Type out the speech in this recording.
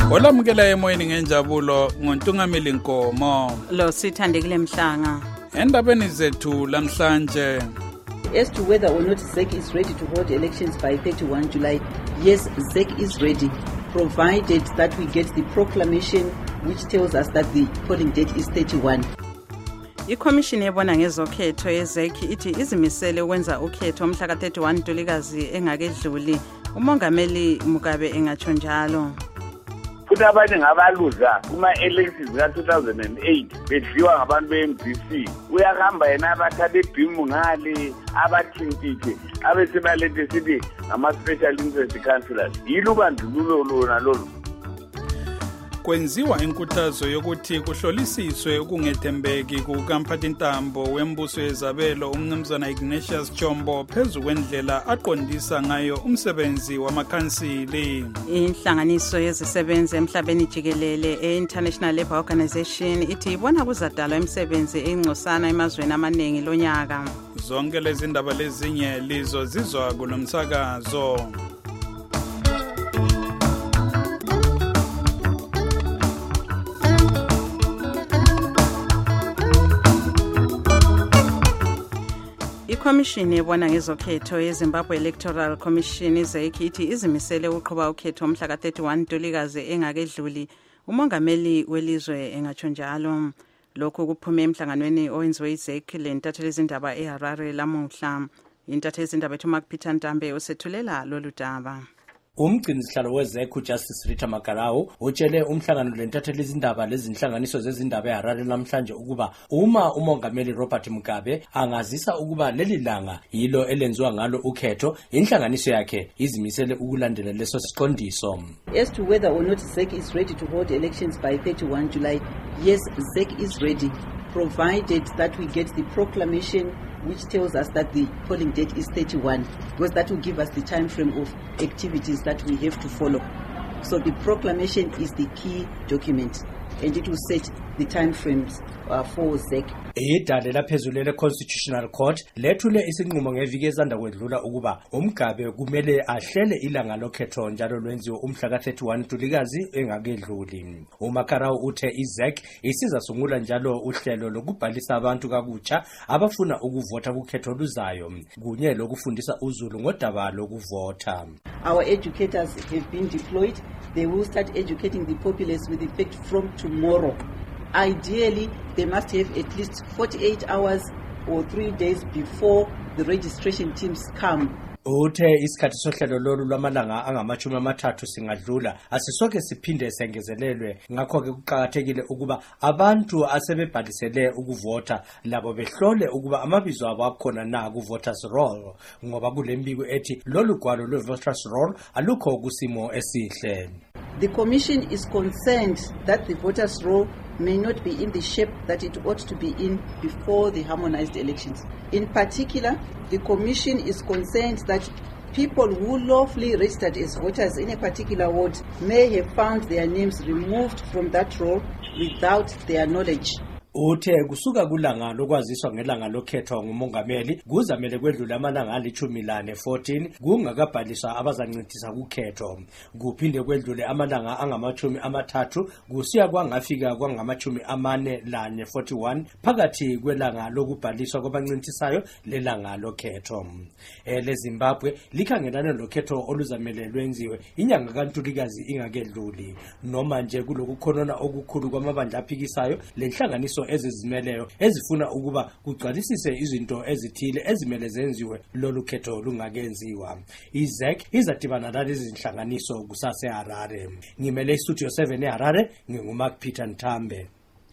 Olamukela emoyeni ngenjabulo ngontungameli Nkomo. Lo Sithandekile Mhlanga. Endabeni zethu lamhlanje. As to whether or not ZEC is ready to hold elections by 31 July, yes, ZEC is ready, provided that we get the proclamation which tells us that the polling date is 31. ICommission ebona ngezokhetho yeZEC ithi izimisele ukwenza ukhetho mhla ka-31 Ntulikazi engakedluli. Umongameli Mugabe engatsho njalo. Futhi abanye ngabaluza kuma-elections ka-2008 bedliwa ngabantu be-MDC. Uyahamba yena abathatha ibhimu ngale abathintithe abesebalethe sithi ngama-special interest councillors. Yilo ubandlululo lona lolu. Kwenziwa inkuthazo yokuthi kuhlolisiswe ukungethembeki kukamphathintambo wembuso yezabelo umnumzana Ignatius Chombo phezu kwendlela aqondisa ngayo umsebenzi wamakhansili. Inhlanganiso yezisebenzi emhlabeni jikelele e-International Labour Organization ithi ibona kuzadalwa imisebenzi engcosana emazweni amaningi lonyaka. Zonke lezi ndaba lezinye lizo zizwa kulomsakazo. ICommission ebona ngezokhetho yeZimbabwe Electoral Commission ZEC ithi izimisele uqhuba ukhetho mhla ka-31 Ntulikazi engakedluli. Umongameli welizwe engatsho njalo. Lokhu kuphume emhlanganweni owenziwe iZEC lentatheli izindaba eHarare lamuhla. Intatheli izindaba ethu Mark Peter Ntambe usethulela lolu daba. Umgcinisihlalo weZEC uJustice Rita Makarao utshele umhlangano lentatheli izindaba lezinhlanganiso zezindaba eHarare namhlanje ukuba uma umongameli Robert Mugabe angazisa ukuba leli langa yilo elenziwa ngalo ukhetho, inhlanganiso yakhe izimisele ukulandela leso siqondiso. As to whether or not ZEC is ready to hold elections by 31 July, yes, ZEC is ready, provided that we get the proclamation which tells us that the polling date is 31, because that will give us the time frame of activities that we have to follow. So the proclamation is the key document, and it will set the time frames for ZEC. Idale laphezulu le-Constitutional Court lethule isinqumo ngeviki ezanda kwedlula ukuba uMgabe kumele ahlele ilanga lokhetho njalo lwenziwe umhla ka-31 Ntulikazi engakedluli. uMakarao uthe iZEC isizasungula njalo uhlelo lokubhalisa abantu kakutsha abafuna ukuvota kukhetho luzayo kunye lokufundisa uzulu ngodaba lokuvota. Our educators have been deployed. They will start educating the populace with effect from tomorrow. Ideally, they must have at least 48 hours or 3 days before the registration teams come. Uthe isikhathi sohlelo lolu lwamalanga angamachumi amathathu singadlula asisoke siphinde sengezelelwe, ngakho ke kuqhakathekile ukuba abantu asebebhalisele ukuvota labo behlole ukuba amabizo abo akhona na ku voters roll, ngoba kulembiko ethi lolu gwalo lwe voters roll alukho kusimo esihle. The Commission is concerned that the voters roll may not be in the shape that it ought to be in before the harmonized elections. In particular, the Commission is concerned that people who lawfully registered as voters in a particular ward may have found their names removed from that roll without their knowledge. Uthe kusuka kulanga lokwaziswa ngelanga lokhetho ngumongameli kuzamele kwedlula amalanga ali-14 kungakabhaliswa abazancintisa kukhetho, kuphinde kwedlule amalanga angamachumi amathathu kusiya kwangafika kwangamachumi amane lane 41 phakathi kwelanga lokubhaliswa kwabancintisisayo lelanga lokhetho. LeZimbabwe likhangelana lokhetho oluzamele lwenziwe inyanga kaNtulikazi ingakedluli, noma nje kulokukhonona okukhulu kwamabandla aphikisayo lenhlanganiso ezizimeleyo ezifuna ukuba kugcwalisise izinto ezithile ezimele zenziwe lolu khetho lungakenziwa. iZEC izadibana nalezi zinhlanganiso kusase Harare. Ngimele iStudio 7 eHarare, nginguMark Peter Ntambe.